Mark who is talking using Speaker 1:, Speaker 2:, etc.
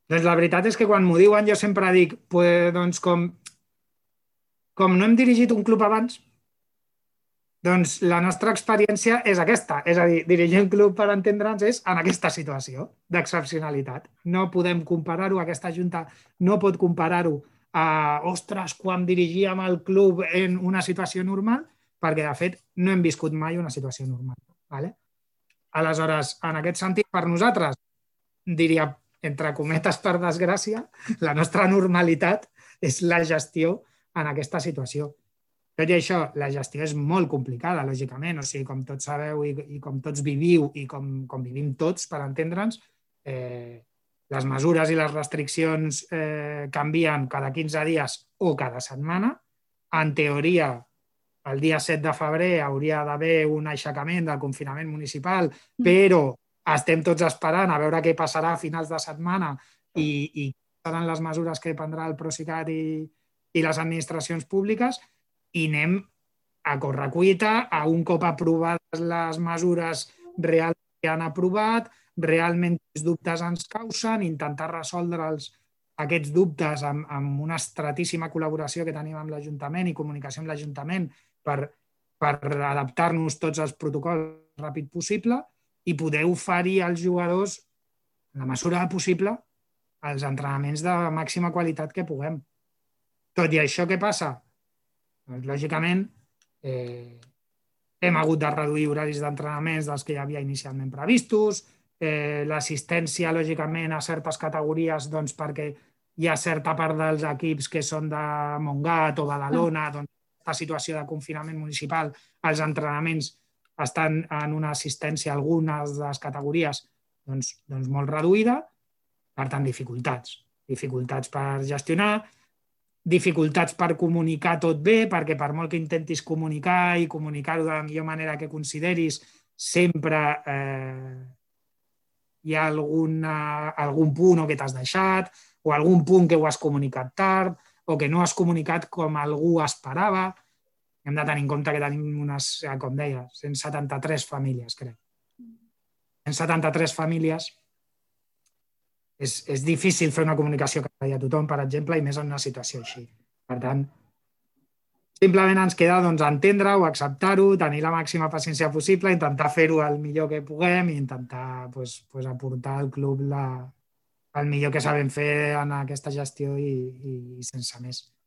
Speaker 1: Doncs la veritat és que quan m'ho diuen jo sempre dic, pues, doncs com no hem dirigit un club abans, doncs la nostra experiència és aquesta. És a dir, dirigir un club, per entendre'ns, és en aquesta situació d'excepcionalitat. No podem comparar-ho, aquesta junta no pot comparar-ho a, ostres, quan dirigíem el club en una situació normal, perquè de fet no hem viscut mai una situació normal. ¿Vale? Aleshores, en aquest sentit, per nosaltres, diria, entre cometes, per desgràcia, la nostra normalitat és la gestió en aquesta situació. Tot i això, la gestió és molt complicada, lògicament. O sigui, com tots sabeu i com tots viviu i com vivim tots, per entendre'ns, les mesures i les restriccions canvien cada 15 dies o cada setmana. En teoria, el dia 7 de febrer hauria d'haver un aixecament del confinament municipal, però estem tots esperant a veure què passarà a finals de setmana i seran les mesures que prendrà el Procicat i les administracions públiques, i anem a correcuita a un cop aprovades les mesures reals que han aprovat, realment els dubtes ens causen, intentar resoldre'ls aquests dubtes amb una estratíssima col·laboració que tenim amb l'Ajuntament i comunicació amb l'Ajuntament per adaptar-nos tots als protocols el més ràpid possible i poder oferir als jugadors, en la mesura possible, els entrenaments de màxima qualitat que puguem. Tot i això, què passa? Doncs, lògicament, hem hagut de reduir horaris d'entrenaments dels que hi havia inicialment previstos, l'assistència, lògicament, a certes categories, doncs, perquè hi ha certa part dels equips que són de Montgat o Badalona, doncs, aquesta situació de confinament municipal, els entrenaments estan en una assistència a algunes de les categories doncs molt reduïda, per tant, dificultats. Dificultats per gestionar, dificultats per comunicar tot bé, perquè per molt que intentis comunicar i comunicar-ho de la millor manera que consideris, sempre hi ha algun punt o que t'has deixat, o algun punt que ho has comunicat tard, o que no has comunicat com algú esperava. Hem de tenir en compte que tenim unes, com deia, 173 famílies, crec. 173 famílies. És difícil fer una comunicació que vagi a tothom, per exemple, i més en una situació així. Per tant, simplement ens queda entendre-ho, acceptar-ho, tenir la màxima paciència possible, intentar fer-ho el millor que puguem i intentar aportar al club el millor que sabem fer en aquesta gestió i sense més.